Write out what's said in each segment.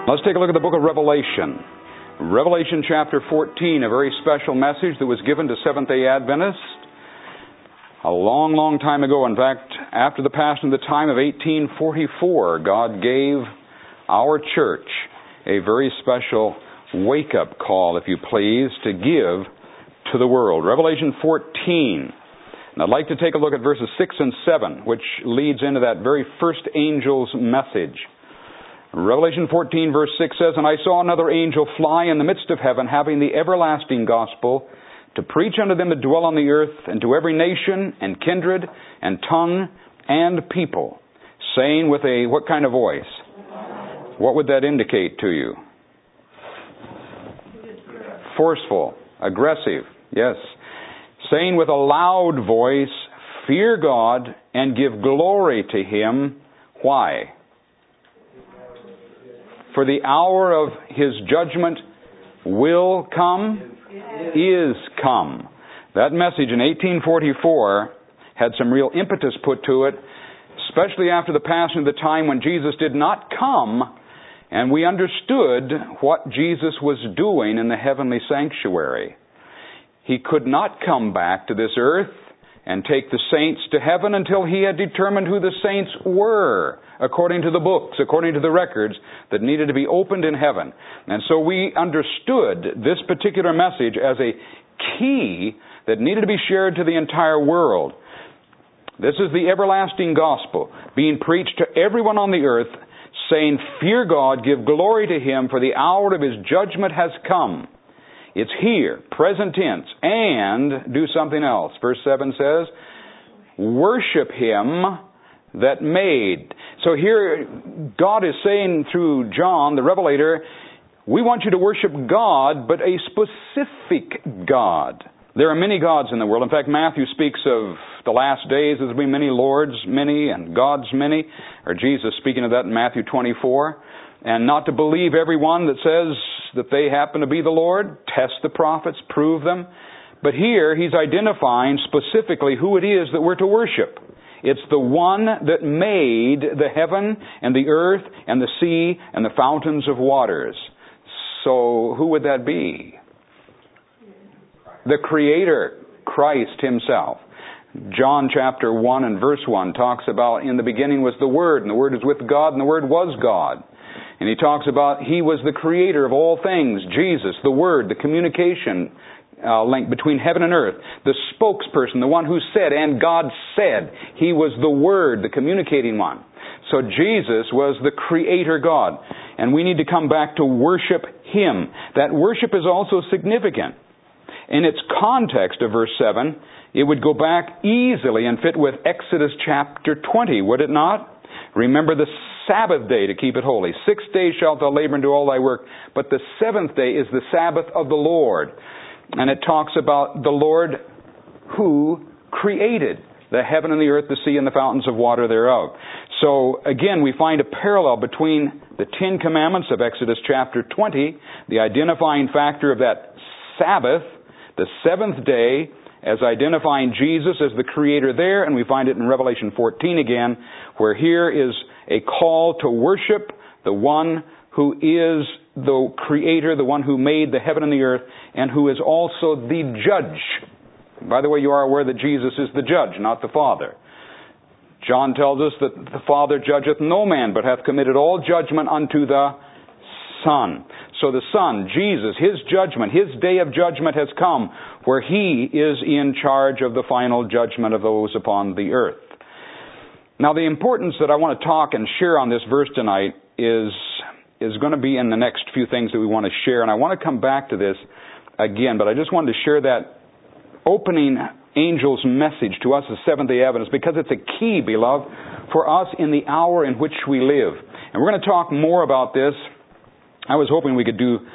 Let's take a look at the book of Revelation. Revelation chapter 14, a very special message that was given to Seventh-day Adventists a long, long time ago. In fact, after the passing of the time of 1844, God gave our church a very special wake-up call, if you please, to give to the world. Revelation 14. And I'd like to take a look at verses 6 and 7, which leads into that very first angel's message. Revelation 14 verse 6 says, "And I saw another angel fly in the midst of heaven, having the everlasting gospel, to preach unto them that dwell on the earth, and to every nation, and kindred, and tongue, and people, saying with a," what kind of voice? What would that indicate to you? Forceful, aggressive, yes. "Saying with a loud voice, fear God, and give glory to Him." Why? "For the hour of His judgment will come," is come. That message in 1844 had some real impetus put to it, especially after the passing of the time when Jesus did not come, and we understood what Jesus was doing in the heavenly sanctuary. He could not come back to this earth and take the saints to heaven until He had determined who the saints were, according to the books, according to the records that needed to be opened in heaven. And so we understood this particular message as a key that needed to be shared to the entire world. This is the everlasting gospel being preached to everyone on the earth, saying, "Fear God, give glory to Him, for the hour of His judgment has come." It's here, present tense, and do something else. Verse 7 says, "Worship Him that made." So here, God is saying through John, the Revelator, we want you to worship God, but a specific God. There are many gods in the world. In fact, Matthew speaks of the last days, there's going to be many lords, many, and gods, many. Or Jesus speaking of that in Matthew 24. And not to believe everyone that says that they happen to be the Lord. Test the prophets, prove them. But here, He's identifying specifically who it is that we're to worship. It's the one that made the heaven and the earth and the sea and the fountains of waters. So who would that be? The Creator, Christ Himself. John chapter 1 and verse 1 talks about, "In the beginning was the Word, and the Word was with God, and the Word was God." And He talks about He was the Creator of all things, Jesus, the Word, the communication link between heaven and earth, the spokesperson, the one who said, and God said. He was the Word, the communicating one. So Jesus was the Creator God. And we need to come back to worship Him. That worship is also significant. In its context of verse 7, it would go back easily and fit with Exodus chapter 20, would it not? "Remember the Sabbath day to keep it holy. 6 days shalt thou labor and do all thy work, but the seventh day is the Sabbath of the Lord." And it talks about the Lord who created the heaven and the earth, the sea, and the fountains of water thereof. So, again, we find a parallel between the Ten Commandments of Exodus chapter 20, the identifying factor of that Sabbath, the seventh day, as identifying Jesus as the Creator there, and we find it in Revelation 14 again, where here is a call to worship the one who is the Creator, the one who made the heaven and the earth, and who is also the judge. By the way, you are aware that Jesus is the judge, not the Father. John tells us that the Father judgeth no man, but hath committed all judgment unto the Son. So the Son, Jesus, His judgment, His day of judgment has come, where He is in charge of the final judgment of those upon the earth. Now, the importance that I want to talk and share on this verse tonight is going to be in the next few things that we want to share. And I want to come back to this again, but I just wanted to share that opening angel's message to us as Seventh-day Adventists, because it's a key, beloved, for us in the hour in which we live. And we're going to talk more about this. I was hoping we could do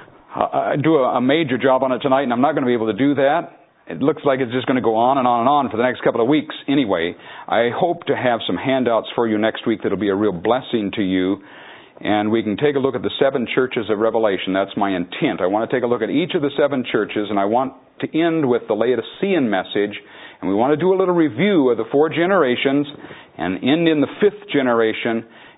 a major job on it tonight, and I'm not going to be able to do that. It looks like it's just going to go on and on and on for the next couple of weeks anyway. I hope to have some handouts for you next week that'll be a real blessing to you. And we can take a look at the 7 churches of Revelation. That's my intent. I want to take a look at each of the 7 churches, and I want to end with the Laodicean message. And we want to do a little review of the 4 generations and end in the 5th generation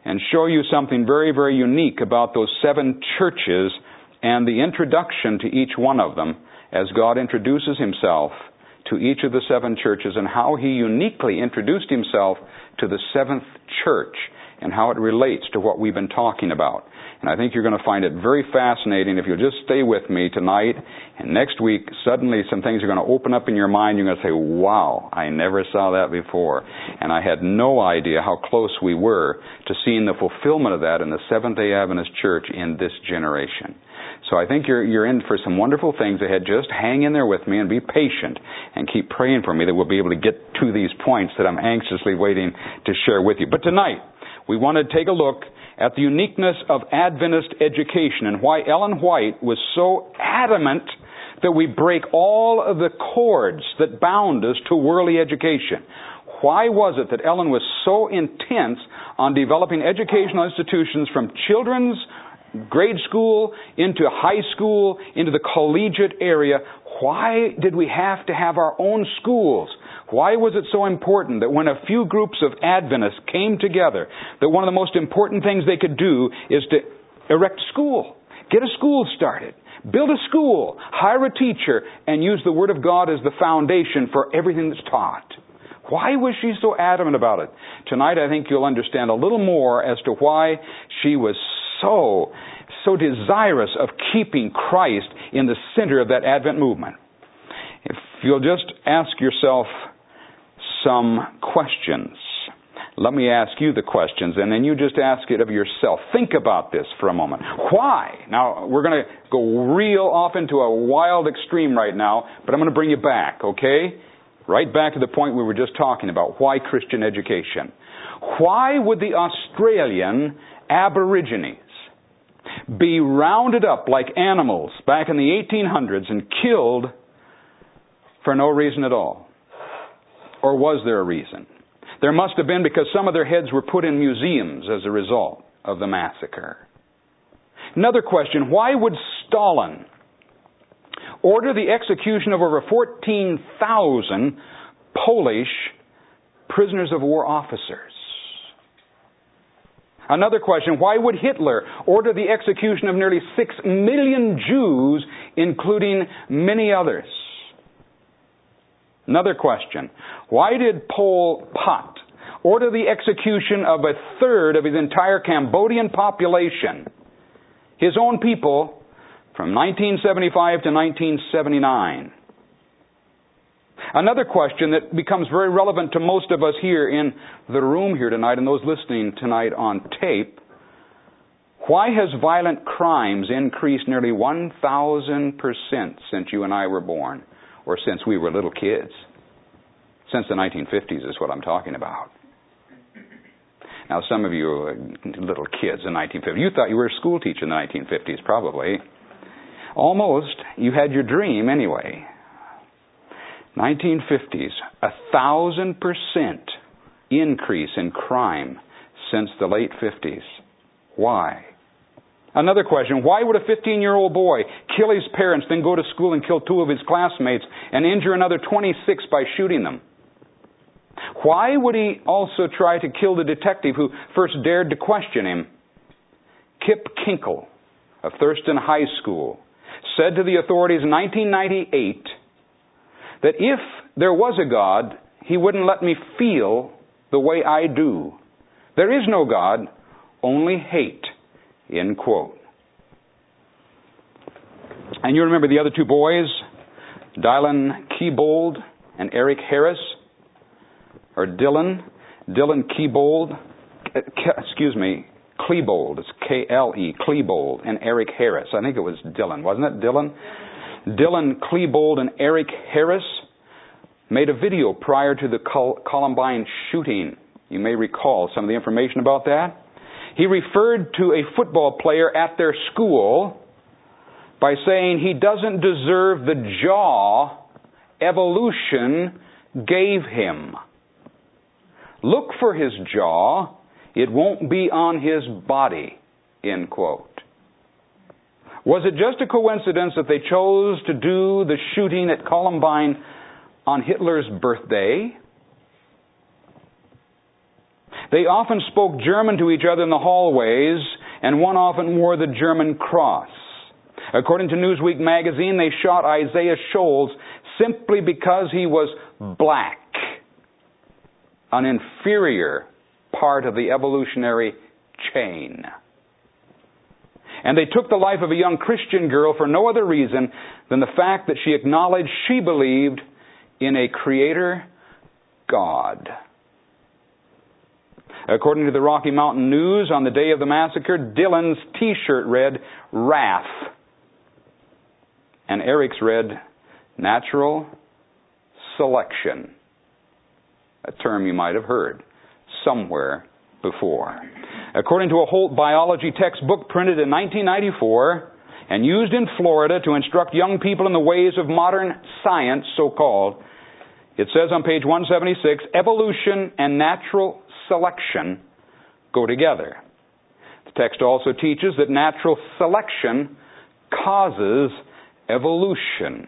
and show you something very, very unique about those 7 churches and the introduction to each one of them as God introduces Himself to each of the 7 churches and how He uniquely introduced Himself to the 7th church and how it relates to what we've been talking about. And I think you're going to find it very fascinating if you'll just stay with me tonight. And next week, suddenly some things are going to open up in your mind. You're going to say, wow, I never saw that before. And I had no idea how close we were to seeing the fulfillment of that in the Seventh-day Adventist Church in this generation. So I think you're in for some wonderful things ahead. Just hang in there with me and be patient and keep praying for me that we'll be able to get to these points that I'm anxiously waiting to share with you. But tonight, we want to take a look at the uniqueness of Adventist education and why Ellen White was so adamant that we break all of the cords that bound us to worldly education. Why was it that Ellen was so intense on developing educational institutions from children's grade school into high school, into the collegiate area? Why did we have to have our own schools? Why was it so important that when a few groups of Adventists came together, that one of the most important things they could do is to erect a school, get a school started, build a school, hire a teacher, and use the Word of God as the foundation for everything that's taught? Why was she so adamant about it? Tonight I think you'll understand a little more as to why she was so desirous of keeping Christ in the center of that Advent movement. If you'll just ask yourself some questions. Let me ask you the questions, and then you just ask it of yourself. Think about this for a moment. Why? Now, we're going to go real off into a wild extreme right now, but I'm going to bring you back, okay? Right back to the point we were just talking about. Why Christian education? Why would the Australian Aborigines be rounded up like animals back in the 1800s and killed for no reason at all? Or was there a reason? There must have been, because some of their heads were put in museums as a result of the massacre. Another question, why would Stalin order the execution of over 14,000 Polish prisoners of war officers? Another question, why would Hitler order the execution of nearly 6 million Jews, including many others? Another question, why did Pol Pot order the execution of a third of his entire Cambodian population, his own people, from 1975 to 1979? Another question that becomes very relevant to most of us here in the room here tonight and those listening tonight on tape, why has violent crimes increased nearly 1,000% since you and I were born? Or since we were little kids? Since the 1950s is what I'm talking about. Now, some of you are little kids in the 1950s. You thought you were a school teacher in the 1950s, probably. Almost. You had your dream anyway. 1950s, 1,000% increase in crime since the late 50s. Why? Another question, why would a 15-year-old boy kill his parents, then go to school and kill 2 of his classmates and injure another 26 by shooting them? Why would he also try to kill the detective who first dared to question him? Kip Kinkle of Thurston High School said to the authorities in 1998 that if there was a God, He wouldn't let me feel the way I do. There is no God, only hate. End quote. And you remember the other 2 boys, Dylan Klebold and Eric Harris, or Dylan Klebold, Klebold, it's K-L-E, Klebold, and Eric Harris. I think it was Dylan, wasn't it, Dylan? Dylan Klebold and Eric Harris made a video prior to the Columbine shooting. You may recall some of the information about that. He referred to a football player at their school by saying he doesn't deserve the jaw evolution gave him. Look for his jaw. It won't be on his body. End quote. Was it just a coincidence that they chose to do the shooting at Columbine on Hitler's birthday? They often spoke German to each other in the hallways, and one often wore the German cross. According to Newsweek magazine, they shot Isaiah Shoals simply because he was black, an inferior part of the evolutionary chain. And they took the life of a young Christian girl for no other reason than the fact that she acknowledged she believed in a Creator God. According to the Rocky Mountain News, on the day of the massacre, Dylan's T-shirt read, "Wrath." And Eric's read, "Natural Selection." A term you might have heard somewhere before. According to a Holt biology textbook printed in 1994 and used in Florida to instruct young people in the ways of modern science, so-called, it says on page 176, evolution and natural selection go together. The text also teaches that natural selection causes evolution.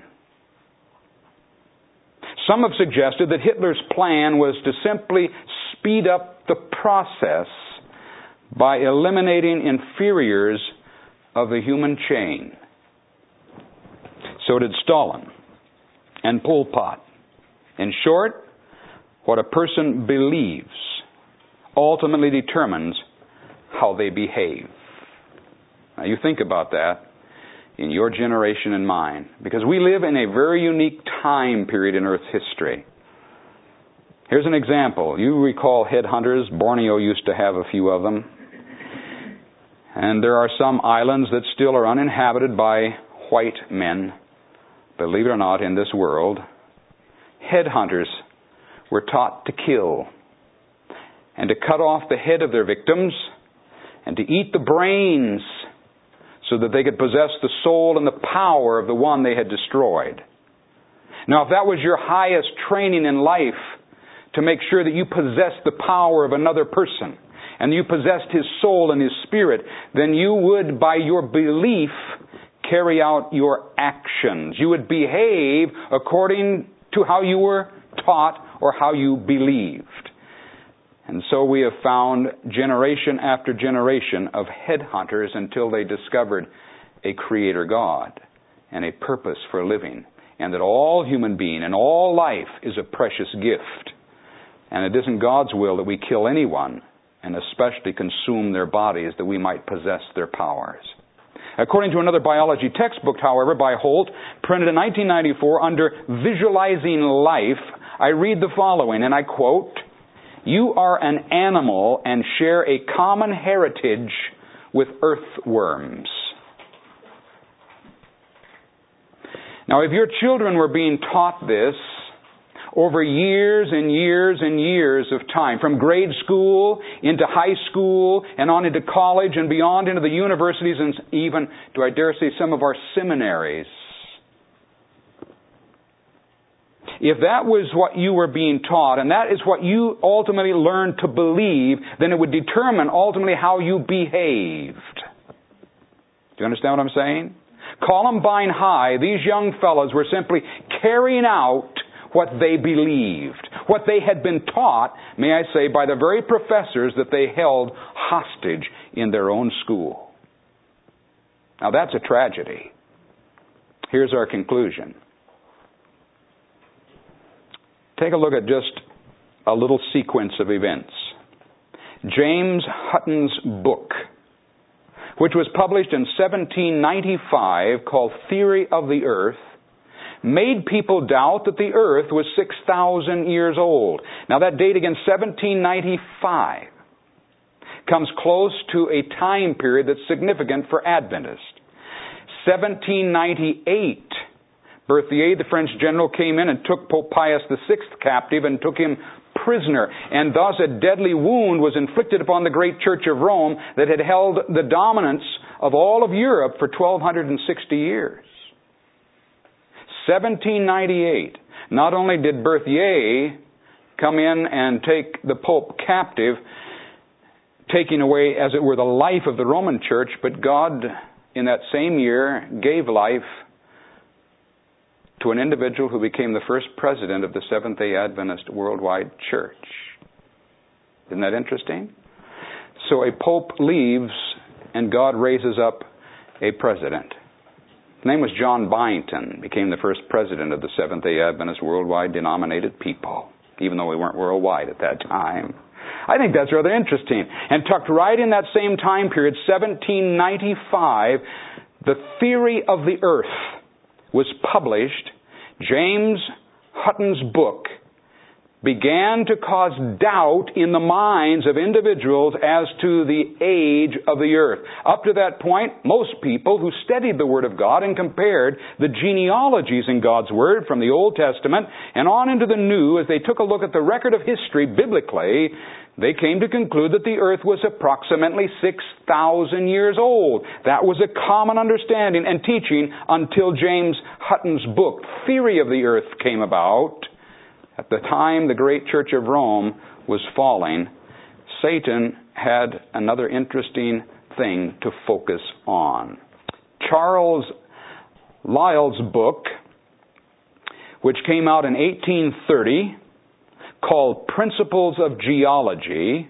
Some have suggested that Hitler's plan was to simply speed up the process by eliminating inferiors of the human chain. So did Stalin and Pol Pot. In short, what a person believes ultimately determines how they behave. Now you think about that in your generation and mine, because we live in a very unique time period in Earth's history. Here's an example. You recall headhunters. Borneo used to have a few of them. And there are some islands that still are uninhabited by white men, believe it or not, in this world. Headhunters were taught to kill and to cut off the head of their victims and to eat the brains so that they could possess the soul and the power of the one they had destroyed. Now, if that was your highest training in life, to make sure that you possessed the power of another person and you possessed his soul and his spirit, then you would, by your belief, carry out your actions. You would behave according to how you were taught or how you believed. And so we have found generation after generation of headhunters until they discovered a Creator God and a purpose for living, and that all human being and all life is a precious gift. And it isn't God's will that we kill anyone, and especially consume their bodies, that we might possess their powers. According to another biology textbook, however, by Holt, printed in 1994 under Visualizing Life, I read the following, and I quote, "You are an animal and share a common heritage with earthworms." Now, if your children were being taught this over years and years and years of time, from grade school into high school and on into college and beyond into the universities and even, do I dare say, some of our seminaries, if that was what you were being taught, and that is what you ultimately learned to believe, then it would determine ultimately how you behaved. Do you understand what I'm saying? Columbine High, these young fellows were simply carrying out what they believed, what they had been taught, may I say, by the very professors that they held hostage in their own school. Now that's a tragedy. Here's our conclusion. Take a look at just a little sequence of events. James Hutton's book, which was published in 1795, called Theory of the Earth, made people doubt that the earth was 6,000 years old. Now that date again, 1795, comes close to a time period that's significant for Adventists. 1798, Berthier, the French general, came in and took Pope Pius VI captive and took him prisoner. And thus a deadly wound was inflicted upon the great Church of Rome that had held the dominance of all of Europe for 1,260 years. 1798, not only did Berthier come in and take the Pope captive, taking away, as it were, the life of the Roman Church, but God, in that same year, gave life to an individual who became the first president of the Seventh-day Adventist Worldwide Church. Isn't that interesting? So a pope leaves and God raises up a president. His name was John Byington, became the first president of the Seventh-day Adventist Worldwide Denominated People, even though we weren't worldwide at that time. I think that's rather interesting. And tucked right in that same time period, 1795, The Theory of the Earth was published. James Hutton's book began to cause doubt in the minds of individuals as to the age of the earth. Up to that point, most people who studied the Word of God and compared the genealogies in God's Word from the Old Testament and on into the New, as they took a look at the record of history biblically, they came to conclude that the earth was approximately 6,000 years old. That was a common understanding and teaching until James Hutton's book, Theory of the Earth, came about. At the time the great Church of Rome was falling, Satan had another interesting thing to focus on. Charles Lyell's book, which came out in 1830, called Principles of Geology,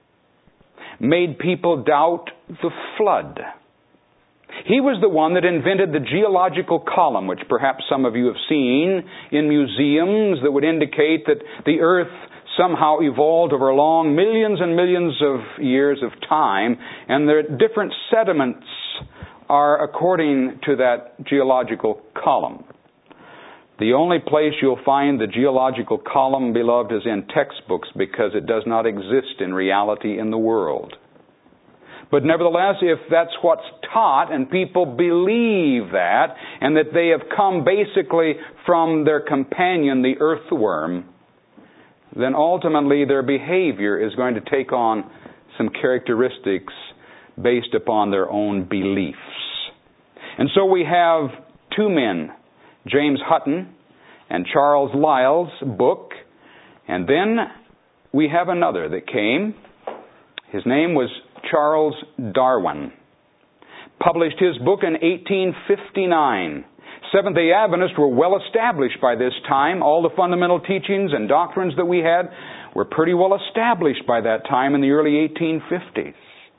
made people doubt the flood. He was the one that invented the geological column, which perhaps some of you have seen in museums, that would indicate that the earth somehow evolved over long millions and millions of years of time, and the different sediments are according to that geological column. The only place you'll find the geological column, beloved, is in textbooks, because it does not exist in reality in the world. But nevertheless, if that's what's taught and people believe that, and that they have come basically from their companion, the earthworm, then ultimately their behavior is going to take on some characteristics based upon their own beliefs. And so we have two men, James Hutton and Charles Lyell's book, and then we have another that came. His name was Charles Darwin. Published his book in 1859. Seventh-day Adventists were well established by this time. All the fundamental teachings and doctrines that we had were pretty well established by that time in the early 1850s.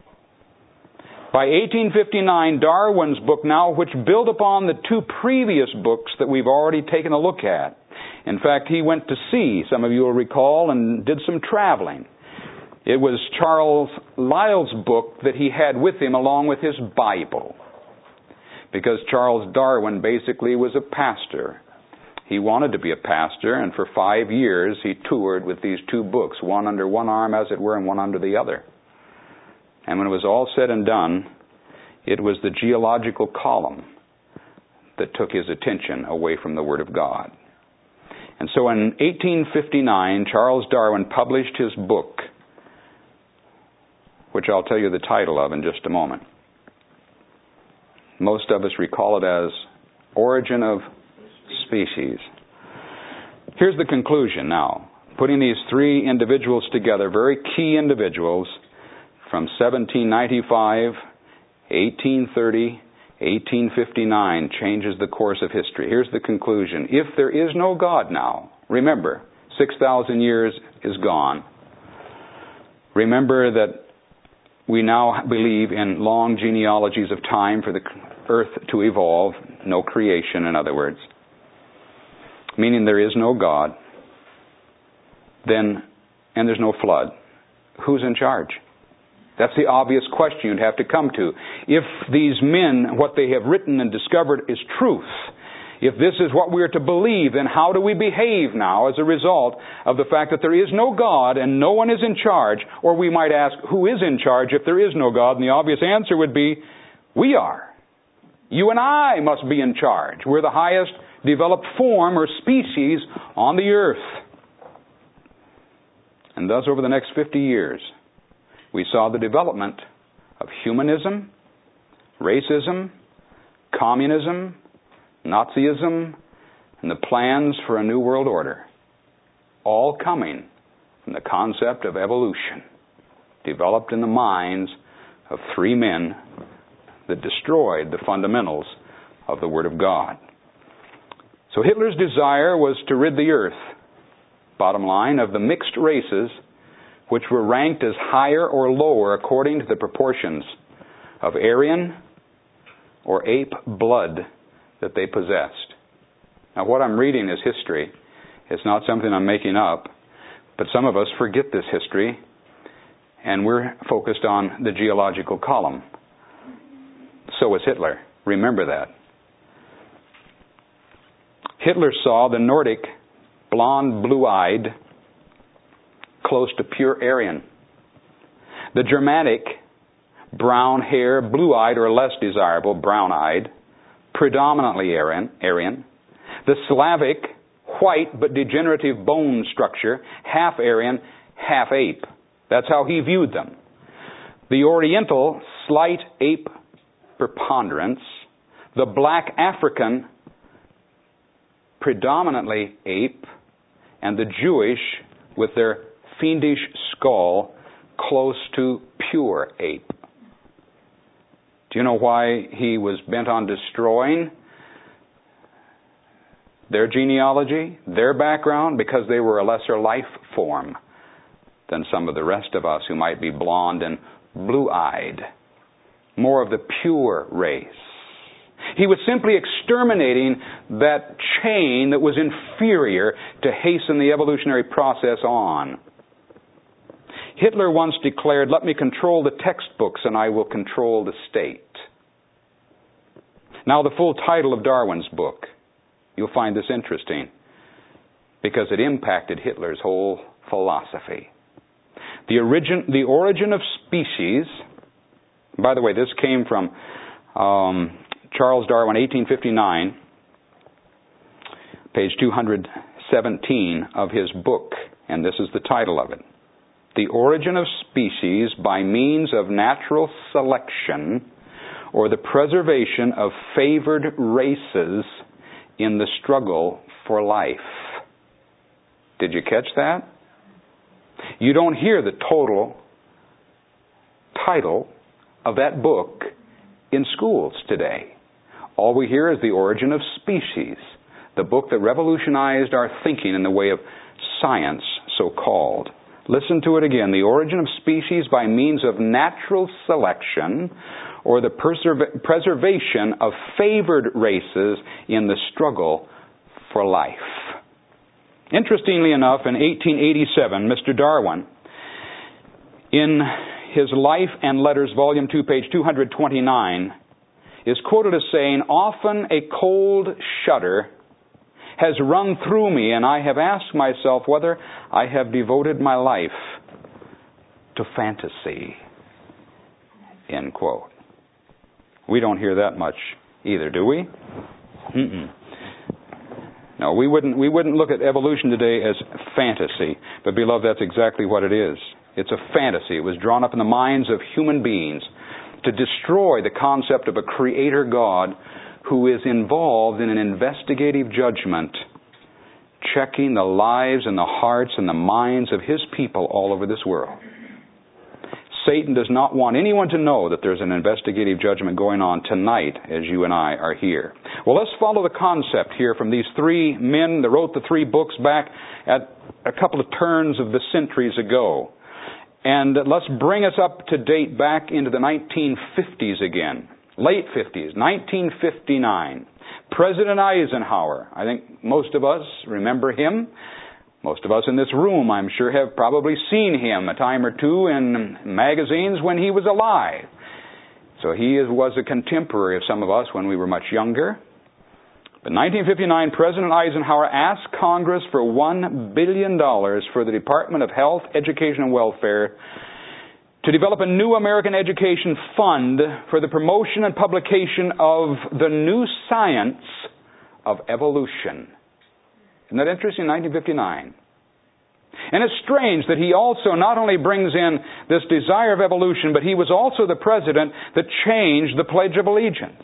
By 1859, Darwin's book now, which built upon the two previous books that we've already taken a look at. In fact, he went to sea, some of you will recall, and did some traveling. It was Charles Lyell's book that he had with him along with his Bible. Because Charles Darwin basically was a pastor. He wanted to be a pastor, and for 5 years he toured with these two books, one under one arm, as it were, and one under the other. And when it was all said and done, it was the geological column that took his attention away from the Word of God. And so in 1859, Charles Darwin published his book, which I'll tell you the title of in just a moment. Most of us recall it as Origin of Species. Here's the conclusion now. Putting these three individuals together, very key individuals, from 1795, 1830, 1859, changes the course of history. Here's the conclusion. If there is no God now, remember, 6,000 years is gone. Remember that we now believe in long genealogies of time for the earth to evolve, no creation, in other words. Meaning there is no God, then, and there's no flood. Who's in charge? That's the obvious question you'd have to come to. If these men, what they have written and discovered is truth, if this is what we are to believe, then how do we behave now as a result of the fact that there is no God and no one is in charge? Or we might ask, who is in charge if there is no God? And the obvious answer would be, we are. You and I must be in charge. We're the highest developed form or species on the earth. And thus, over the next 50 years, we saw the development of humanism, racism, communism, Nazism, and the plans for a new world order, all coming from the concept of evolution, developed in the minds of three men that destroyed the fundamentals of the Word of God. So Hitler's desire was to rid the earth, bottom line, of the mixed races which were ranked as higher or lower according to the proportions of Aryan or ape blood that they possessed. Now, what I'm reading is history. It's not something I'm making up, but some of us forget this history, and we're focused on the geological column. So was Hitler. Remember that. Hitler saw the Nordic, blonde, blue-eyed, close to pure Aryan. The Germanic, brown hair, blue-eyed or less desirable, brown-eyed, predominantly Aryan. The Slavic, white but degenerative bone structure, half Aryan, half ape. That's how he viewed them. The Oriental, slight ape preponderance. The black African, predominantly ape. And the Jewish, with their fiendish skull, close to pure ape. Do you know why he was bent on destroying their genealogy, their background? Because they were a lesser life form than some of the rest of us who might be blonde and blue-eyed. More of the pure race. He was simply exterminating that chain that was inferior to hasten the evolutionary process on. Hitler once declared, "Let me control the textbooks and I will control the state." Now, the full title of Darwin's book, you'll find this interesting because it impacted Hitler's whole philosophy. The Origin of Species. By the way, this came from Charles Darwin, 1859, page 217 of his book, and this is the title of it. The Origin of Species by Means of Natural Selection, or the Preservation of Favored Races in the Struggle for Life. Did you catch that? You don't hear the total title of that book in schools today. All we hear is The Origin of Species, the book that revolutionized our thinking in the way of science, so-called. Listen to it again. The Origin of Species by Means of Natural Selection, or the Preservation of Favored Races in the Struggle for Life. Interestingly enough, in 1887, Mr. Darwin, in his Life and Letters, Volume 2, page 229, is quoted as saying, "Often a cold shudder has run through me, and I have asked myself whether I have devoted my life to fantasy." End quote. We don't hear that much either, do we? No, we wouldn't look at evolution today as fantasy, but beloved, that's exactly what it is. It's a fantasy. It was drawn up in the minds of human beings to destroy the concept of a creator God who is involved in an investigative judgment, checking the lives and the hearts and the minds of his people all over this world. Satan does not want anyone to know that there's an investigative judgment going on tonight as you and I are here. Well, let's follow the concept here from these three men that wrote the three books back at a couple of turns of the centuries ago. And let's bring us up to date back into the 1950s again. Late 50s, 1959. President Eisenhower. I think most of us remember him. Most of us in this room, I'm sure, have probably seen him a time or two in magazines when he was alive. So he was a contemporary of some of us when we were much younger. But in 1959, President Eisenhower asked Congress for $1 billion for the Department of Health, Education, and Welfare to develop a new American education fund for the promotion and publication of the new science of evolution. Isn't that interesting? 1959. And it's strange that he also not only brings in this desire of evolution, but he was also the president that changed the Pledge of Allegiance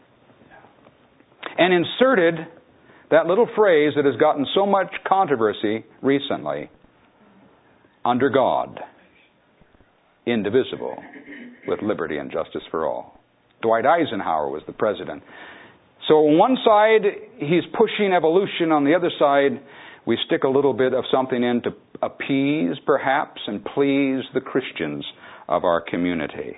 and inserted that little phrase that has gotten so much controversy recently: under God, indivisible, with liberty and justice for all. Dwight Eisenhower was the president. So on one side, he's pushing evolution. On the other side, we stick a little bit of something in to appease, perhaps, and please the Christians of our community.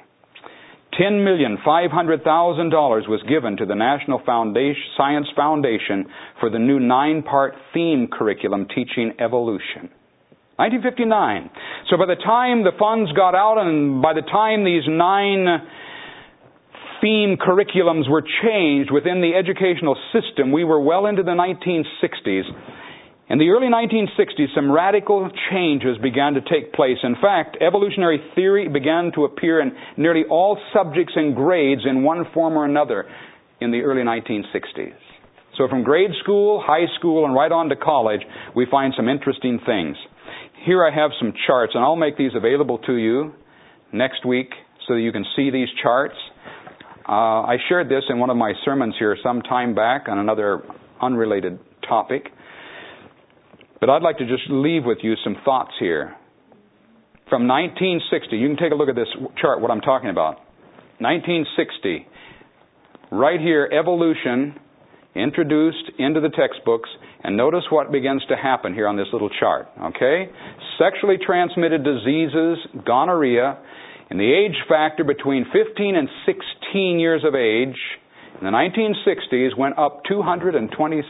$10,500,000 was given to the National Science Foundation for the new 9-part theme curriculum teaching evolution. 1959. So by the time the funds got out and by the time these 9 theme curriculums were changed within the educational system, we were well into the 1960s. In the early 1960s, some radical changes began to take place. In fact, evolutionary theory began to appear in nearly all subjects and grades in one form or another in the early 1960s. So from grade school, high school, and right on to college, we find some interesting things. Here I have some charts, and I'll make these available to you next week so that you can see these charts. I shared this in one of my sermons here some time back on another unrelated topic. But I'd like to just leave with you some thoughts here. From 1960, you can take a look at this chart, what I'm talking about. 1960, right here, evolution introduced into the textbooks, and notice what begins to happen here on this little chart, okay? Sexually transmitted diseases, gonorrhea, and the age factor between 15 and 16 years of age in the 1960s went up 226%.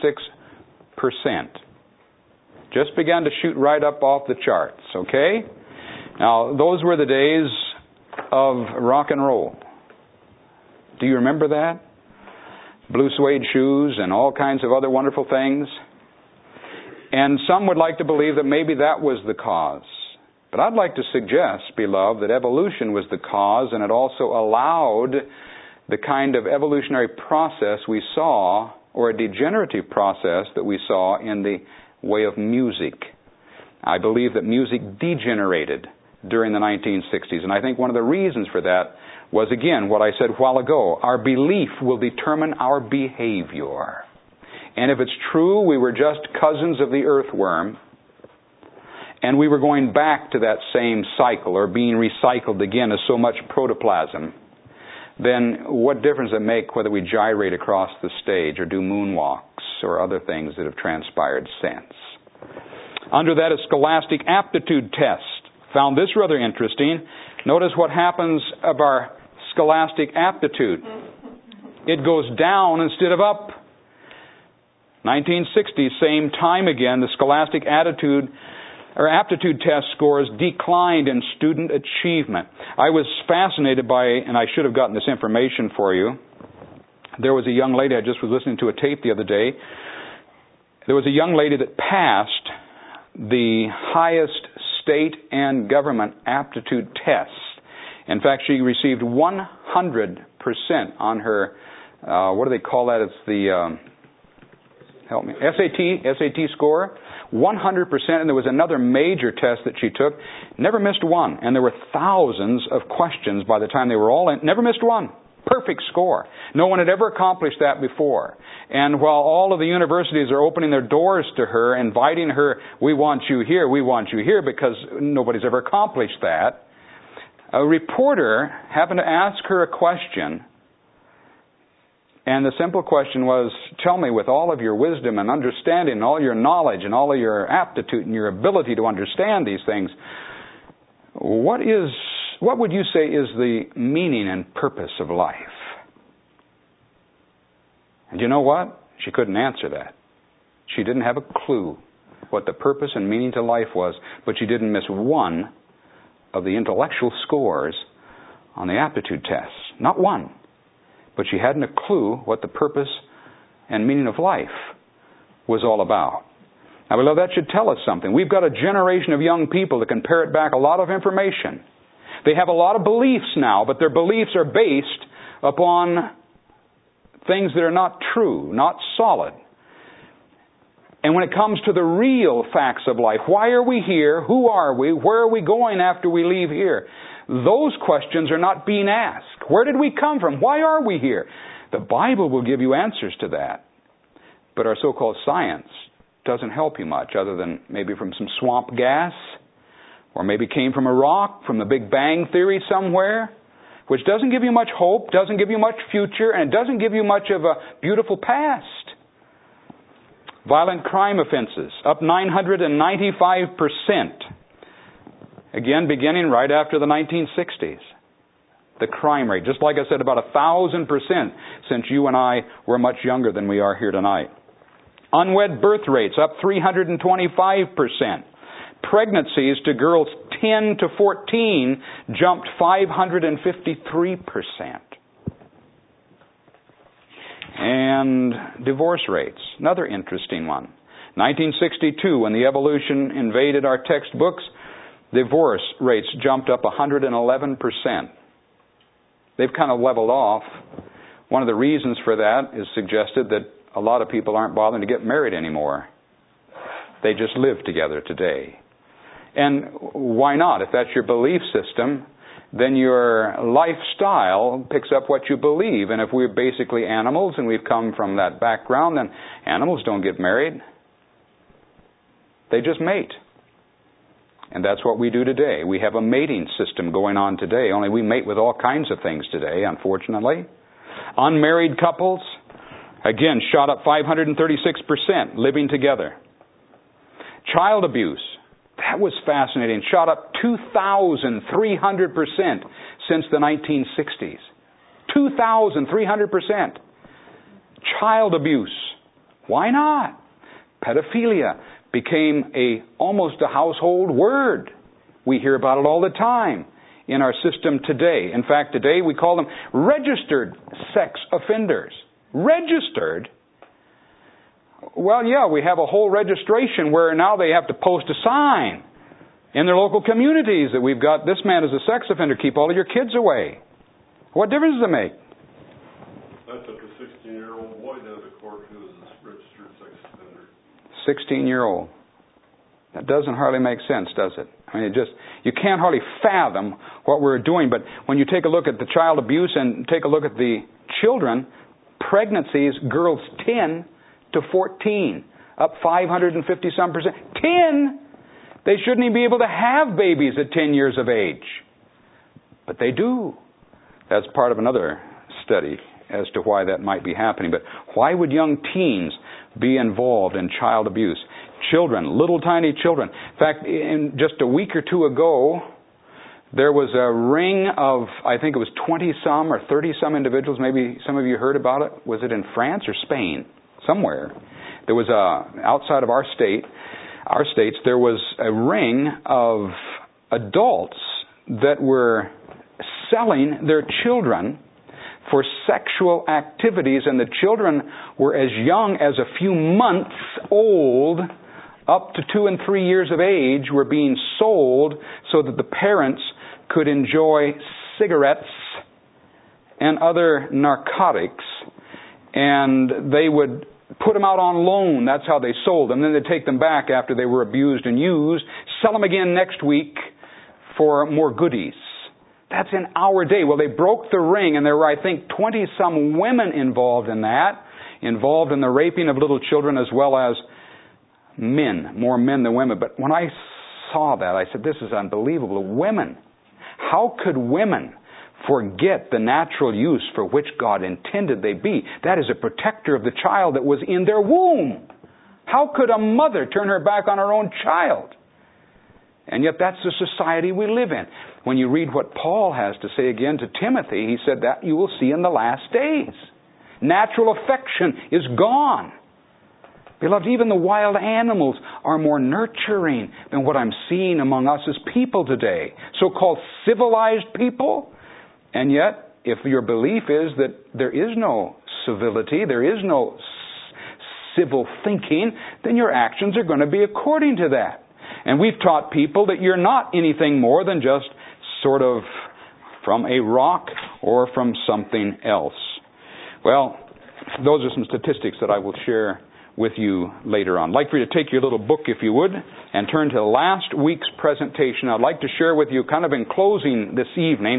Just began to shoot right up off the charts, okay? Now, those were the days of rock and roll. Do you remember that? Blue suede shoes and all kinds of other wonderful things. And some would like to believe that maybe that was the cause. But I'd like to suggest, beloved, that evolution was the cause, and it also allowed the kind of evolutionary process we saw, or a degenerative process that we saw in the way of music. I believe that music degenerated during the 1960s, and I think one of the reasons for that was, again, what I said a while ago. Our belief will determine our behavior. And if it's true we were just cousins of the earthworm, and we were going back to that same cycle, or being recycled again as so much protoplasm, then what difference does it make whether we gyrate across the stage or do moonwalks or other things that have transpired since? Under that, a scholastic aptitude test. Found this rather interesting. Notice what happens of our scholastic aptitude. It goes down instead of up. 1960, same time again, the scholastic aptitude test scores declined in student achievement. I was fascinated by, and I should have gotten this information for you. There was a young lady, I just was listening to a tape the other day. There was a young lady that passed the highest state and government aptitude tests. In fact, she received 100% on her, what do they call that? It's the, help me, SAT score. 100%, and there was another major test that she took. Never missed one. And there were thousands of questions by the time they were all in. Never missed one. Perfect score. No one had ever accomplished that before. And while all of the universities are opening their doors to her, inviting her, we want you here, because nobody's ever accomplished that, a reporter happened to ask her a question. And the simple question was, tell me, with all of your wisdom and understanding and all your knowledge and all of your aptitude and your ability to understand these things, what would you say is the meaning and purpose of life? And you know what? She couldn't answer that. She didn't have a clue what the purpose and meaning to life was, but she didn't miss one of the intellectual scores on the aptitude tests. Not one. But she hadn't a clue what the purpose and meaning of life was all about. Now, beloved, that should tell us something. We've got a generation of young people that can parrot back a lot of information. They have a lot of beliefs now, but their beliefs are based upon things that are not true, not solid. And when it comes to the real facts of life, why are we here? Who are we? Where are we going after we leave here? Those questions are not being asked. Where did we come from? Why are we here? The Bible will give you answers to that. But our so-called science doesn't help you much, other than maybe from some swamp gas, or maybe came from a rock, from the Big Bang Theory somewhere, which doesn't give you much hope, doesn't give you much future, and it doesn't give you much of a beautiful past. Violent crime offenses, up 995%. Again, beginning right after the 1960s. The crime rate, just like I said, about 1,000% since you and I were much younger than we are here tonight. Unwed birth rates, up 325%. Pregnancies to girls 10 to 14 jumped 553%. And divorce rates, another interesting one. 1962, when the evolution invaded our textbooks, divorce rates jumped up 111%. They've kind of leveled off. One of the reasons for that is suggested that a lot of people aren't bothering to get married anymore. They just live together today. And why not? If that's your belief system, then your lifestyle picks up what you believe. And if we're basically animals and we've come from that background, then animals don't get married. They just mate. And that's what we do today. We have a mating system going on today, only we mate with all kinds of things today, unfortunately. Unmarried couples, again, shot up 536%, living together. Child abuse, that was fascinating, shot up 2,300% since the 1960s. 2,300%. Child abuse, why not? Pedophilia became almost a household word. We hear about it all the time in our system today. In fact, today we call them registered sex offenders. Registered? Well, yeah, we have a whole registration where now they have to post a sign in their local communities that we've got, this man is a sex offender, keep all of your kids away. What difference does it make? I took a 16-year-old boy down to court who was a registered sex offender. 16-year-old. That doesn't hardly make sense, does it? I mean, you can't hardly fathom what we're doing. But when you take a look at the child abuse and take a look at the children, pregnancies, girls 10 to 14, up 550-some%. 10! They shouldn't even be able to have babies at 10 years of age. But they do. That's part of another study as to why that might be happening. But why would young teens be involved in child abuse? Children, little tiny children. In fact, in just a week or two ago, there was a ring of, I think it was 20-some or 30-some individuals. Maybe some of you heard about it. Was it in France or Spain? Somewhere. There was outside of our states, there was a ring of adults that were selling their children for sexual activities, and the children were as young as a few months old, up to 2 and 3 years of age, were being sold so that the parents could enjoy cigarettes and other narcotics, and they would put them out on loan. That's how they sold them. Then they'd take them back after they were abused and used, sell them again next week for more goodies. That's in our day. Well, they broke the ring, and there were, I think, 20-some women involved in that, involved in the raping of little children as well as men, more men than women. But when I saw that, I said, this is unbelievable. Women. How could women forget the natural use for which God intended they be? That is a protector of the child that was in their womb. How could a mother turn her back on her own child? And yet that's the society we live in. When you read what Paul has to say again to Timothy, he said that you will see in the last days. Natural affection is gone. Beloved, even the wild animals are more nurturing than what I'm seeing among us as people today. So-called civilized people. And yet, if your belief is that there is no civility, there is no civil thinking, then your actions are going to be according to that. And we've taught people that you're not anything more than just sort of from a rock or from something else. Well, those are some statistics that I will share with you later on. I'd like for you to take your little book, if you would, and turn to last week's presentation. I'd like to share with you, kind of in closing this evening,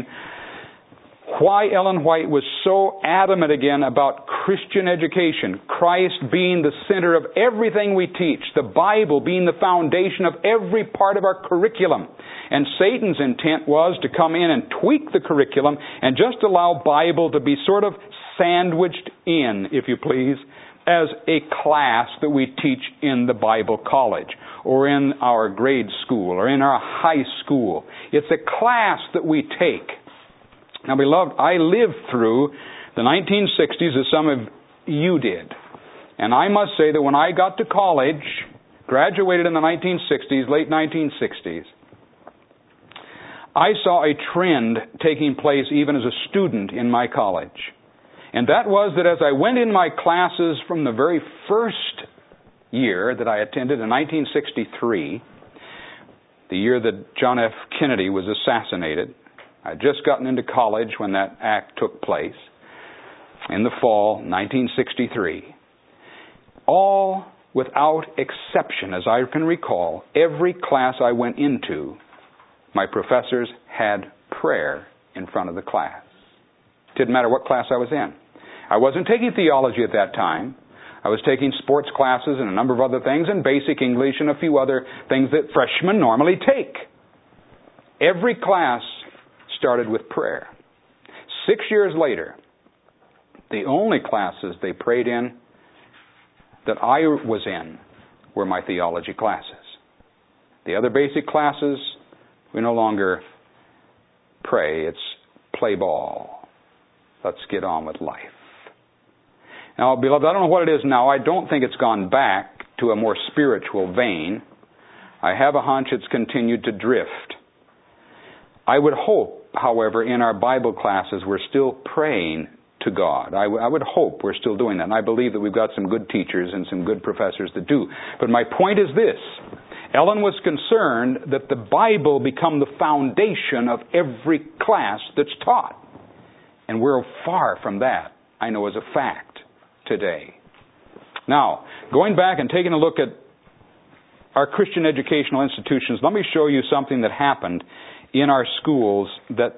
why Ellen White was so adamant again about Christian education, Christ being the center of everything we teach, the Bible being the foundation of every part of our curriculum. And Satan's intent was to come in and tweak the curriculum and just allow Bible to be sort of sandwiched in, if you please, as a class that we teach in the Bible college or in our grade school or in our high school. It's a class that we take. Now, beloved, I lived through the 1960s as some of you did. And I must say that when I got to college, graduated in the 1960s, late 1960s, I saw a trend taking place even as a student in my college. And that was that as I went in my classes from the very first year that I attended in 1963, the year that John F. Kennedy was assassinated, I had just gotten into college when that act took place, in the fall, 1963. All without exception, as I can recall, every class I went into, my professors had prayer in front of the class. Didn't matter what class I was in. I wasn't taking theology at that time. I was taking sports classes and a number of other things, and basic English and a few other things that freshmen normally take. Every class started with prayer. 6 years later, the only classes they prayed in that I was in were my theology classes. The other basic classes, we no longer pray. It's play ball. Let's get on with life. Now, beloved, I don't know what it is now. I don't think it's gone back to a more spiritual vein. I have a hunch it's continued to drift. I would hope, however, in our Bible classes we're still praying to God. I would hope we're still doing that. And I believe that we've got some good teachers and some good professors that do. But my point is this. Ellen was concerned that the Bible become the foundation of every class that's taught. And we're far from that, I know as a fact today. Now, going back and taking a look at our Christian educational institutions, let me show you something that happened in our schools that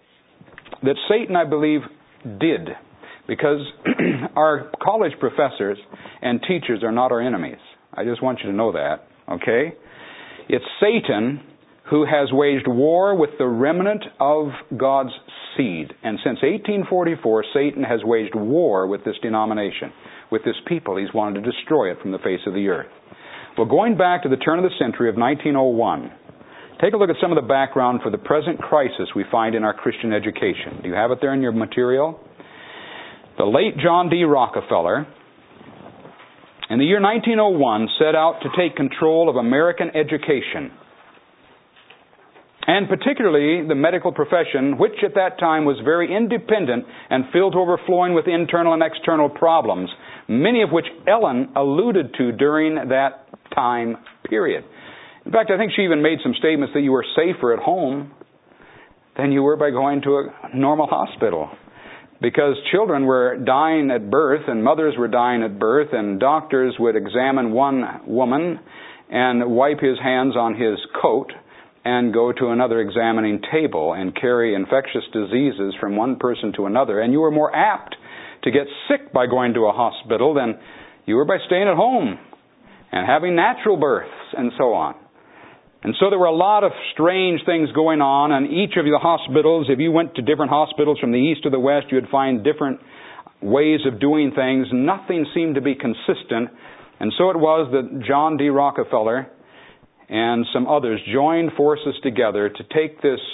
Satan, I believe, did. Because our college professors and teachers are not our enemies. I just want you to know that, okay? It's Satan who has waged war with the remnant of God's seed. And since 1844, Satan has waged war with this denomination, with this people. He's wanted to destroy it from the face of the earth. Well, going back to the turn of the century of 1901, take a look at some of the background for the present crisis we find in our Christian education. Do you have it there in your material? The late John D. Rockefeller, in the year 1901, set out to take control of American education, and particularly the medical profession, which at that time was very independent and filled to overflowing with internal and external problems, many of which Ellen alluded to during that time period. In fact, I think she even made some statements that you were safer at home than you were by going to a normal hospital. Because children were dying at birth and mothers were dying at birth, and doctors would examine one woman and wipe his hands on his coat and go to another examining table and carry infectious diseases from one person to another. And you were more apt to get sick by going to a hospital than you were by staying at home and having natural births and so on. And so there were a lot of strange things going on, and each of the hospitals, if you went to different hospitals from the east to the west, you would find different ways of doing things. Nothing seemed to be consistent. And so it was that John D. Rockefeller and some others joined forces together to take this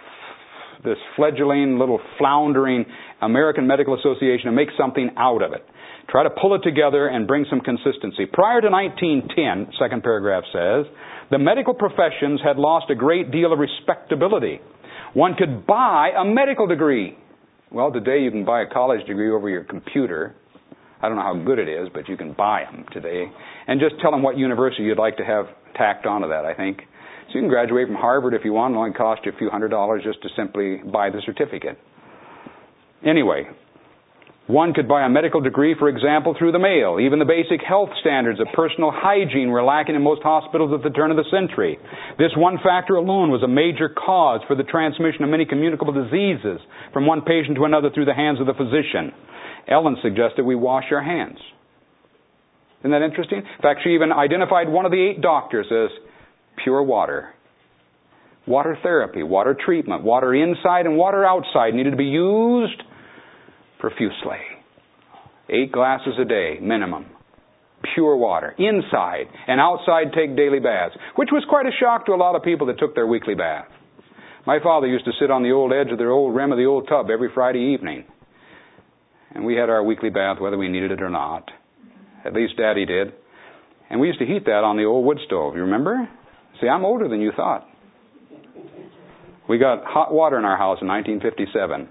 fledgling, little floundering American Medical Association and make something out of it. Try to pull it together and bring some consistency. Prior to 1910, second paragraph says, the medical professions had lost a great deal of respectability. One could buy a medical degree. Well, today you can buy a college degree over your computer. I don't know how good it is, but you can buy them today. And just tell them what university you'd like to have tacked onto that, I think. So you can graduate from Harvard if you want. It only cost you a few $100s just to simply buy the certificate. Anyway, one could buy a medical degree, for example, through the mail. Even the basic health standards of personal hygiene were lacking in most hospitals at the turn of the century. This one factor alone was a major cause for the transmission of many communicable diseases from one patient to another through the hands of the physician. Ellen suggested we wash our hands. Isn't that interesting? In fact, she even identified one of the 8 doctors as pure water. Water therapy, water treatment, water inside and water outside needed to be used profusely. 8 glasses a day, minimum. Pure water. Inside. And outside take daily baths. Which was quite a shock to a lot of people that took their weekly bath. My father used to sit on the old edge of the old rim of the old tub every Friday evening. And we had our weekly bath whether we needed it or not. At least Daddy did. And we used to heat that on the old wood stove. You remember? See, I'm older than you thought. We got hot water in our house in 1957.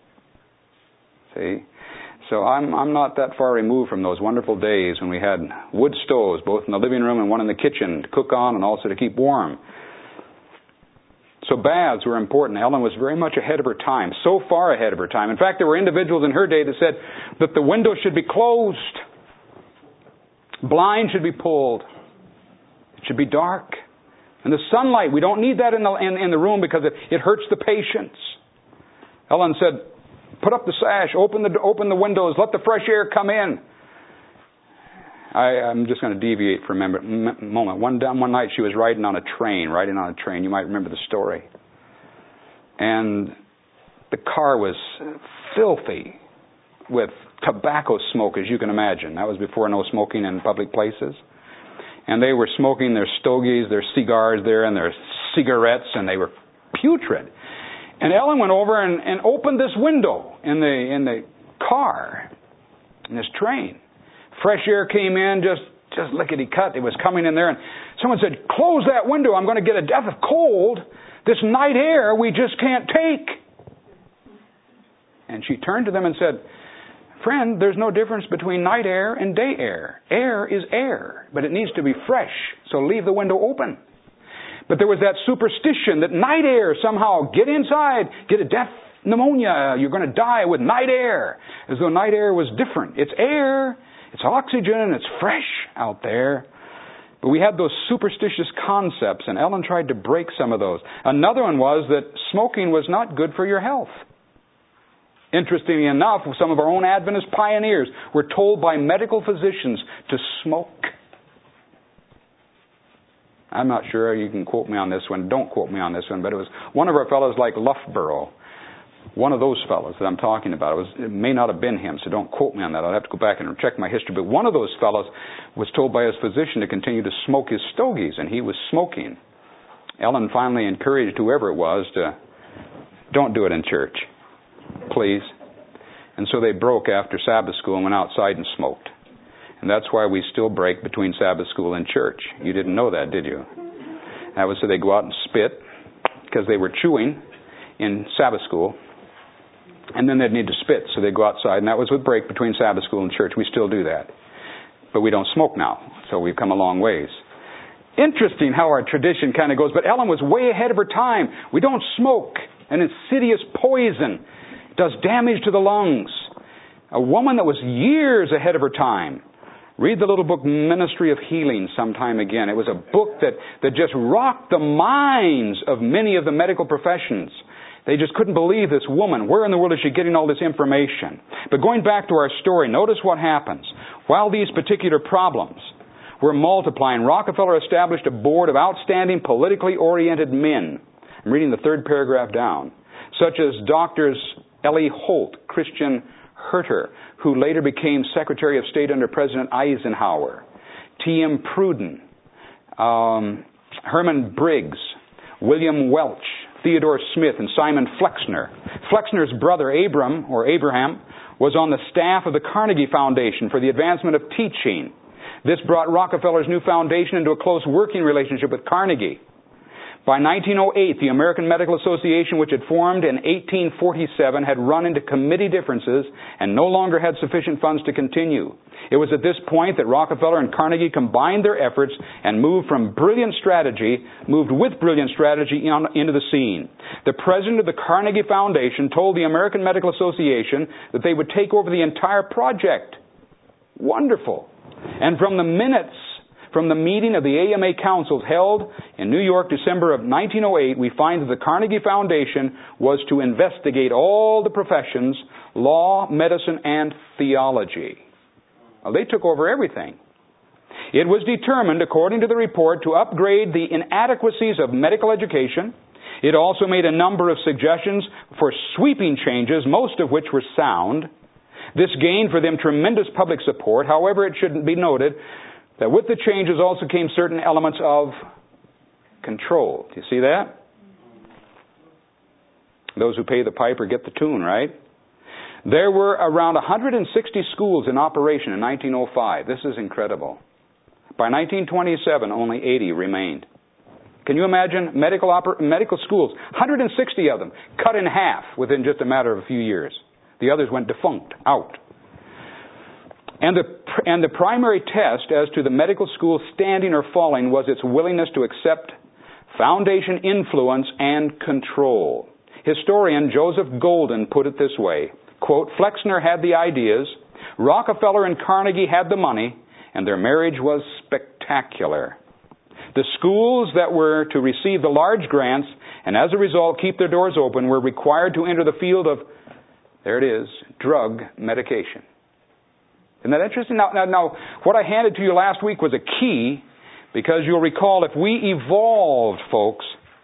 See? So I'm not that far removed from those wonderful days when we had wood stoves, both in the living room and one in the kitchen, to cook on and also to keep warm. So baths were important. Ellen was very much ahead of her time, so far ahead of her time. In fact, there were individuals in her day that said that the windows should be closed. Blinds should be pulled. It should be dark. And the sunlight, we don't need that in the room because it hurts the patients. Ellen said, put up the sash, open the windows, let the fresh air come in. I'm just going to deviate for a moment. One night she was riding on a train. You might remember the story. And the car was filthy with tobacco smoke, as you can imagine. That was before no smoking in public places. And they were smoking their stogies, their cigars there, and their cigarettes, and they were putrid. And Ellen went over and opened this window in the car, in this train. Fresh air came in, just lickety-cut. It was coming in there, and someone said, close that window. I'm going to get a death of cold. This night air we just can't take. And she turned to them and said, friend, there's no difference between night air and day air. Air is air, but it needs to be fresh, so leave the window open. But there was that superstition that night air somehow, get inside, get a death pneumonia, you're going to die with night air. As though night air was different. It's air, it's oxygen, it's fresh out there. But we had those superstitious concepts, and Ellen tried to break some of those. Another one was that smoking was not good for your health. Interestingly enough, some of our own Adventist pioneers were told by medical physicians to smoke. I'm not sure, you can quote me on this one, don't quote me on this one, but it was one of our fellows like Loughborough, one of those fellows that I'm talking about. It may not have been him, so don't quote me on that. I'll have to go back and check my history. But one of those fellows was told by his physician to continue to smoke his stogies, and he was smoking. Ellen finally encouraged whoever it was to, don't do it in church, please. And so they broke after Sabbath school and went outside and smoked. And that's why we still break between Sabbath school and church. You didn't know that, did you? That was so they go out and spit because they were chewing in Sabbath school. And then they'd need to spit, so they'd go outside. And that was with break between Sabbath school and church. We still do that. But we don't smoke now, so we've come a long ways. Interesting how our tradition kind of goes. But Ellen was way ahead of her time. We don't smoke. An insidious poison does damage to the lungs. A woman that was years ahead of her time. Read the little book, Ministry of Healing, sometime again. It was a book that just rocked the minds of many of the medical professions. They just couldn't believe this woman. Where in the world is she getting all this information? But going back to our story, notice what happens. While these particular problems were multiplying, Rockefeller established a board of outstanding politically oriented men. I'm reading the third paragraph down. Such as Doctors Ellie Holt, Christian Herter, who later became Secretary of State under President Eisenhower, T.M. Pruden, Herman Briggs, William Welch, Theodore Smith, and Simon Flexner. Flexner's brother Abraham was on the staff of the Carnegie Foundation for the advancement of teaching. This brought Rockefeller's new foundation into a close working relationship with Carnegie. By 1908, the American Medical Association, which had formed in 1847, had run into committee differences and no longer had sufficient funds to continue. It was at this point that Rockefeller and Carnegie combined their efforts and moved with brilliant strategy into the scene. The president of the Carnegie Foundation told the American Medical Association that they would take over the entire project. Wonderful. And from the minutes from the meeting of the AMA councils held in New York, December of 1908, we find that the Carnegie Foundation was to investigate all the professions, law, medicine, and theology. Well, they took over everything. It was determined, according to the report, to upgrade the inadequacies of medical education. It also made a number of suggestions for sweeping changes, most of which were sound. This gained for them tremendous public support. However, it should be noted that with the changes also came certain elements of control. Do you see that? Those who pay the piper get the tune, right? There were around 160 schools in operation in 1905. This is incredible. By 1927, only 80 remained. Can you imagine medical schools, 160 of them, cut in half within just a matter of a few years. The others went defunct, out. And the primary test as to the medical school standing or falling was its willingness to accept foundation influence and control. Historian Joseph Golden put it this way, quote, Flexner had the ideas, Rockefeller and Carnegie had the money, and their marriage was spectacular. The schools that were to receive the large grants and as a result keep their doors open were required to enter the field of, there it is, drug medication. Isn't that interesting? Now, what I handed to you last week was a key, because you'll recall if we evolved, folks,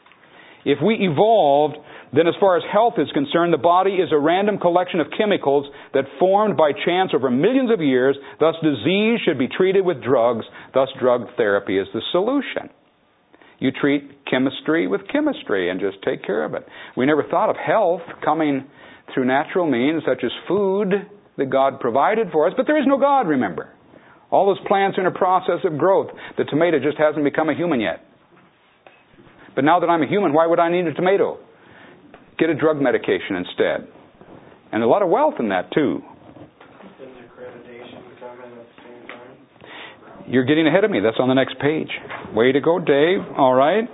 then as far as health is concerned, the body is a random collection of chemicals that formed by chance over millions of years. Thus, disease should be treated with drugs. Thus, drug therapy is the solution. You treat chemistry with chemistry and just take care of it. We never thought of health coming through natural means, such as food that God provided for us. But there is no God, remember. All those plants are in a process of growth. The tomato just hasn't become a human yet. But now that I'm a human, why would I need a tomato? Get a drug medication instead. And a lot of wealth in that, too. Does accreditation come in at the same time? You're getting ahead of me. That's on the next page. Way to go, Dave. All right.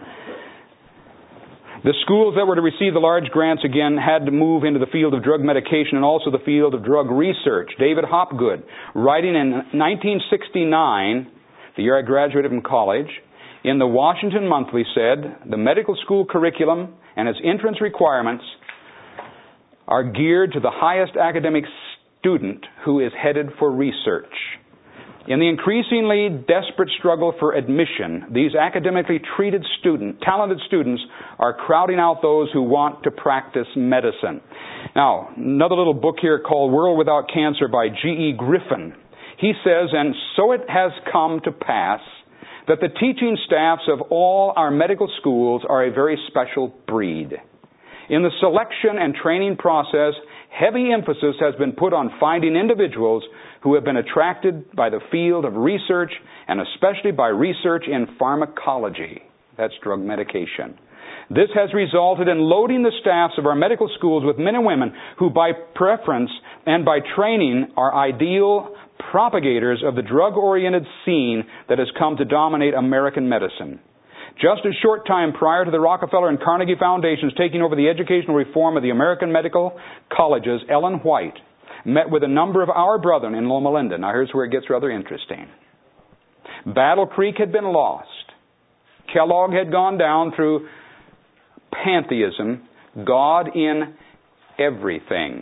The schools that were to receive the large grants, again, had to move into the field of drug medication and also the field of drug research. David Hopgood, writing in 1969, the year I graduated from college, in the Washington Monthly said, the medical school curriculum and its entrance requirements are geared to the highest academic student who is headed for research. In the increasingly desperate struggle for admission, these academically talented students are crowding out those who want to practice medicine. Now, another little book here called World Without Cancer by G.E. Griffin. He says, and so it has come to pass that the teaching staffs of all our medical schools are a very special breed. In the selection and training process, heavy emphasis has been put on finding individuals who have been attracted by the field of research and especially by research in pharmacology. That's drug medication. This has resulted in loading the staffs of our medical schools with men and women who by preference and by training are ideal propagators of the drug-oriented scene that has come to dominate American medicine. Just a short time prior to the Rockefeller and Carnegie Foundations taking over the educational reform of the American medical colleges, Ellen White met with a number of our brethren in Loma Linda. Now here's where it gets rather interesting. Battle Creek had been lost. Kellogg had gone down through pantheism, God in everything.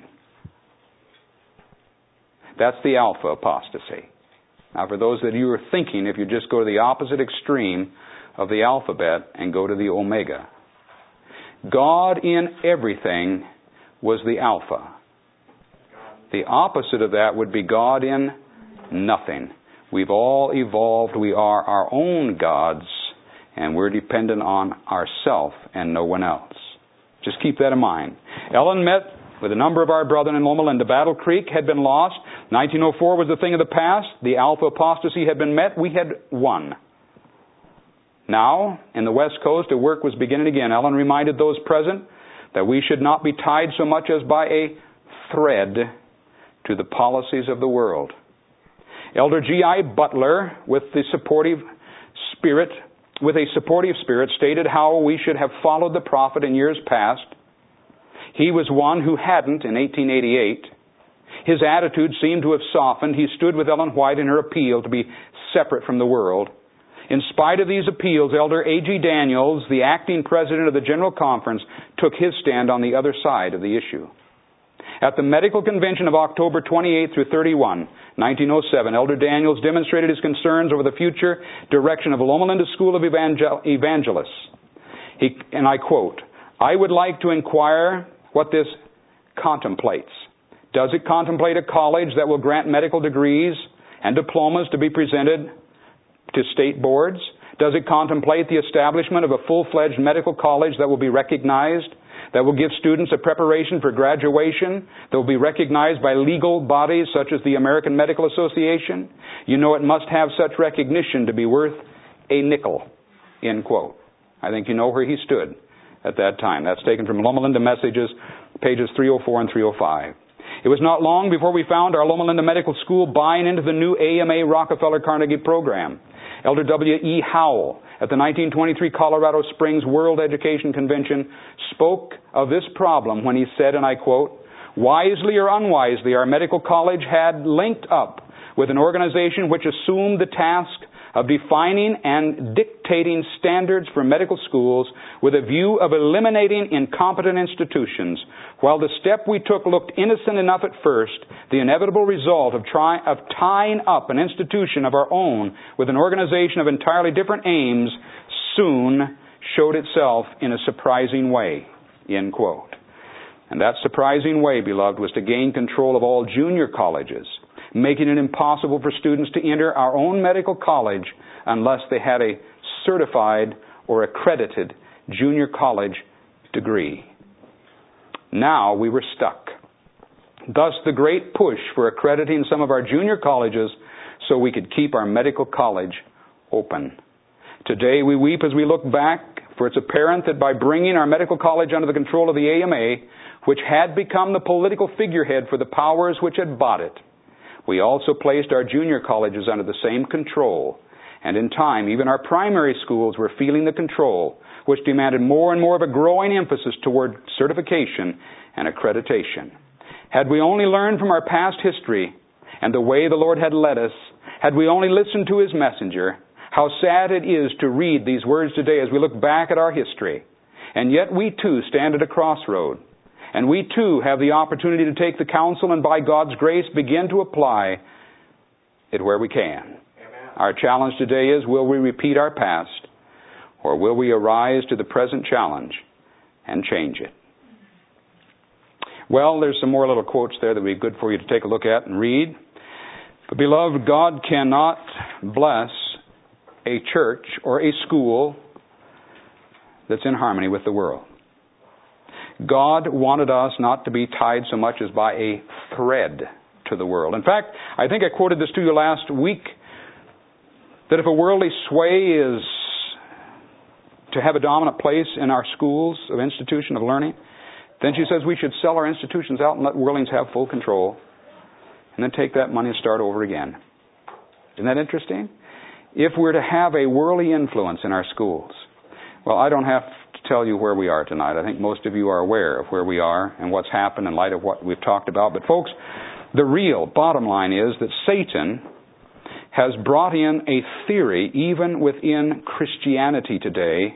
That's the alpha apostasy. Now, for those that you are thinking, if you just go to the opposite extreme of the alphabet and go to the omega. God in everything was the alpha. The opposite of that would be God in nothing. We've all evolved. We are our own gods, and we're dependent on ourselves and no one else. Just keep that in mind. Ellen met with a number of our brethren in Loma Linda. Battle Creek had been lost. 1904 was the thing of the past. The alpha apostasy had been met. We had won. Now, in the West Coast, the work was beginning again. Ellen reminded those present that we should not be tied so much as by a thread to the policies of the world. Elder G.I. Butler, with a supportive spirit, stated how we should have followed the prophet in years past. He was one who hadn't in 1888. His attitude seemed to have softened. He stood with Ellen White in her appeal to be separate from the world. In spite of these appeals, Elder A.G. Daniels, the acting president of the General Conference, took his stand on the other side of the issue. At the Medical Convention of October 28 through 31, 1907, Elder Daniels demonstrated his concerns over the future direction of the Loma Linda School of Evangelists. And I quote, I would like to inquire what this contemplates. Does it contemplate a college that will grant medical degrees and diplomas to be presented to state boards? Does it contemplate the establishment of a full-fledged medical college that will be recognized, that will give students a preparation for graduation, that will be recognized by legal bodies such as the American Medical Association? You know it must have such recognition to be worth a nickel, end quote. I think you know where he stood at that time. That's taken from Loma Linda Messages, pages 304 and 305. It was not long before we found our Loma Linda Medical School buying into the new AMA Rockefeller Carnegie program. Elder W.E. Howell at the 1923 Colorado Springs World Education Convention spoke of this problem when he said, and I quote, "Wisely or unwisely, our medical college had linked up with an organization which assumed the task of defining and dictating standards for medical schools with a view of eliminating incompetent institutions. While the step we took looked innocent enough at first, the inevitable result of tying up an institution of our own with an organization of entirely different aims soon showed itself in a surprising way," end quote. And that surprising way, beloved, was to gain control of all junior colleges, making it impossible for students to enter our own medical college unless they had a certified or accredited junior college degree. Now we were stuck. Thus the great push for accrediting some of our junior colleges so we could keep our medical college open. Today we weep as we look back, for it's apparent that by bringing our medical college under the control of the AMA, which had become the political figurehead for the powers which had bought it, we also placed our junior colleges under the same control. And in time, even our primary schools were feeling the control, which demanded more and more of a growing emphasis toward certification and accreditation. Had we only learned from our past history and the way the Lord had led us, had we only listened to His messenger, how sad it is to read these words today as we look back at our history. And yet we too stand at a crossroad. And we too have the opportunity to take the counsel and by God's grace begin to apply it where we can. Amen. Our challenge today is, will we repeat our past, or will we arise to the present challenge and change it? Well, there's some more little quotes there that would be good for you to take a look at and read. But beloved, God cannot bless a church or a school that's in harmony with the world. God wanted us not to be tied so much as by a thread to the world. In fact, I think I quoted this to you last week, that if a worldly sway is to have a dominant place in our schools of institution of learning, then she says we should sell our institutions out and let worldlings have full control, and then take that money and start over again. Isn't that interesting? If we're to have a worldly influence in our schools, well, I don't have to tell you where we are tonight. I think most of you are aware of where we are and what's happened in light of what we've talked about. But folks, the real bottom line is that Satan has brought in a theory, even within Christianity today,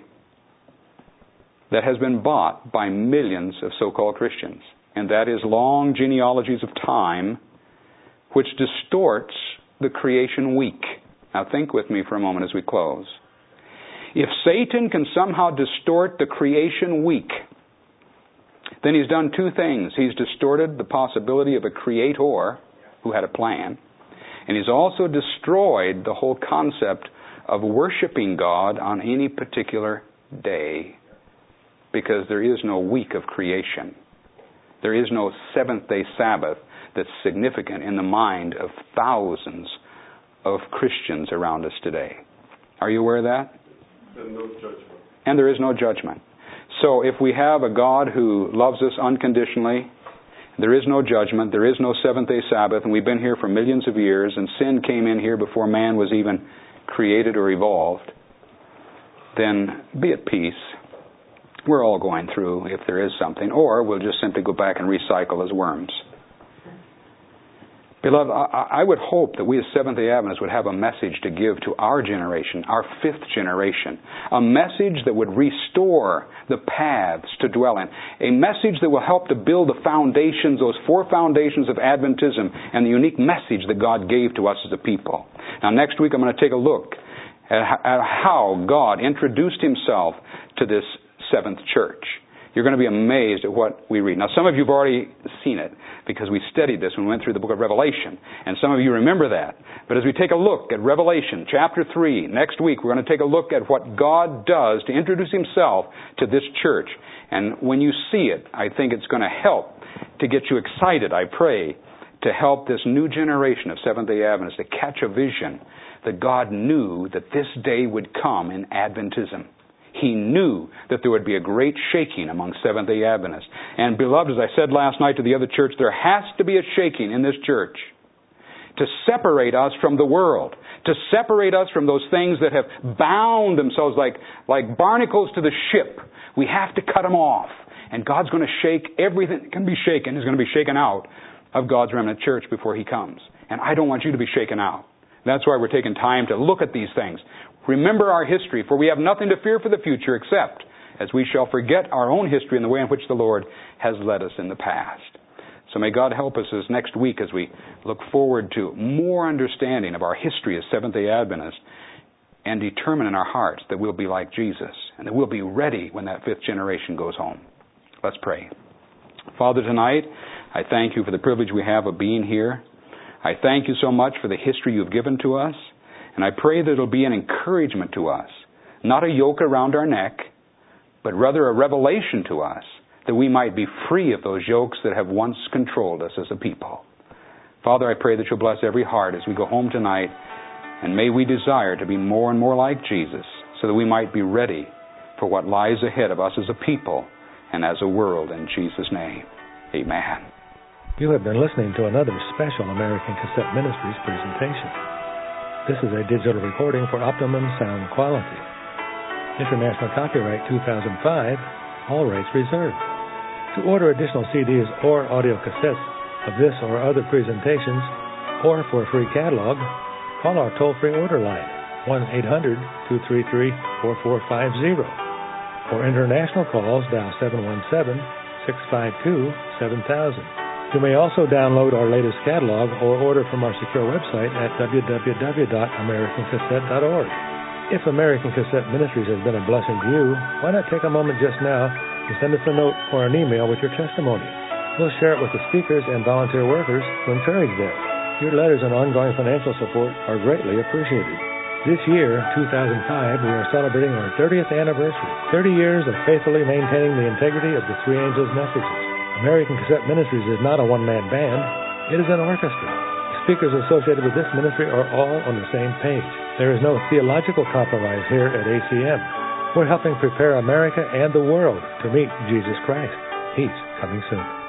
that has been bought by millions of so-called Christians. And that is long genealogies of time, which distorts the creation week. Now think with me for a moment as we close. If Satan can somehow distort the creation week, then he's done two things. He's distorted the possibility of a creator who had a plan, and he's also destroyed the whole concept of worshiping God on any particular day, because there is no week of creation. There is no seventh-day Sabbath that's significant in the mind of thousands of Christians around us today. Are you aware of that? And no judgment. And there is no judgment. So if we have a God who loves us unconditionally, there is no judgment, there is no seventh-day Sabbath, and we've been here for millions of years, and sin came in here before man was even created or evolved, then be at peace. We're all going through, if there is something, or we'll just simply go back and recycle as worms. Beloved, I would hope that we as Seventh-day Adventists would have a message to give to our generation, our fifth generation, a message that would restore the paths to dwell in, a message that will help to build the foundations, those four foundations of Adventism, and the unique message that God gave to us as a people. Now, next week I'm going to take a look at how God introduced Himself to this seventh church. You're going to be amazed at what we read. Now, some of you have already seen it because we studied this when we went through the book of Revelation, and some of you remember that. But as we take a look at Revelation chapter 3, next week we're going to take a look at what God does to introduce Himself to this church. And when you see it, I think it's going to help to get you excited, I pray, to help this new generation of Seventh-day Adventists to catch a vision that God knew that this day would come in Adventism. He knew that there would be a great shaking among Seventh-day Adventists. And beloved, as I said last night to the other church, there has to be a shaking in this church to separate us from the world, to separate us from those things that have bound themselves like barnacles to the ship. We have to cut them off. And God's going to shake everything that can be shaken is going to be shaken out of God's remnant church before He comes. And I don't want you to be shaken out. That's why we're taking time to look at these things. Remember our history, for we have nothing to fear for the future except as we shall forget our own history and the way in which the Lord has led us in the past. So may God help us as next week as we look forward to more understanding of our history as Seventh-day Adventists and determine in our hearts that we'll be like Jesus and that we'll be ready when that fifth generation goes home. Let's pray. Father, tonight, I thank You for the privilege we have of being here. I thank You so much for the history You've given to us. And I pray that it'll be an encouragement to us, not a yoke around our neck, but rather a revelation to us that we might be free of those yokes that have once controlled us as a people. Father, I pray that You'll bless every heart as we go home tonight, and may we desire to be more and more like Jesus so that we might be ready for what lies ahead of us as a people and as a world. In Jesus' name, amen. You have been listening to another special American Cassette Ministries presentation. This is a digital recording for optimum sound quality. International copyright 2005, all rights reserved. To order additional CDs or audio cassettes of this or other presentations, or for a free catalog, call our toll-free order line, 1-800-233-4450. For international calls, dial 717-652-7000. You may also download our latest catalog or order from our secure website at www.americancassette.org. If American Cassette Ministries has been a blessing to you, why not take a moment just now and send us a note or an email with your testimony. We'll share it with the speakers and volunteer workers to encourage them. Your letters and ongoing financial support are greatly appreciated. This year, 2005, we are celebrating our 30th anniversary, 30 years of faithfully maintaining the integrity of the Three Angels' messages. American Cassette Ministries is not a one-man band. It is an orchestra. The speakers associated with this ministry are all on the same page. There is no theological compromise here at ACM. We're helping prepare America and the world to meet Jesus Christ. He's coming soon.